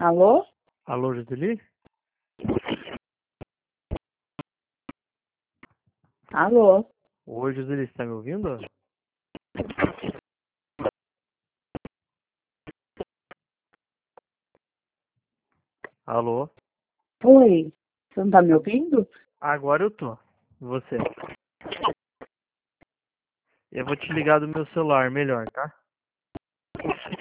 Alô? Alô, Joseli? Alô? Oi, Joseli, você tá me ouvindo? Alô? Oi, você não tá me ouvindo? Agora eu tô. E você? Eu vou te ligar do meu celular, melhor, tá?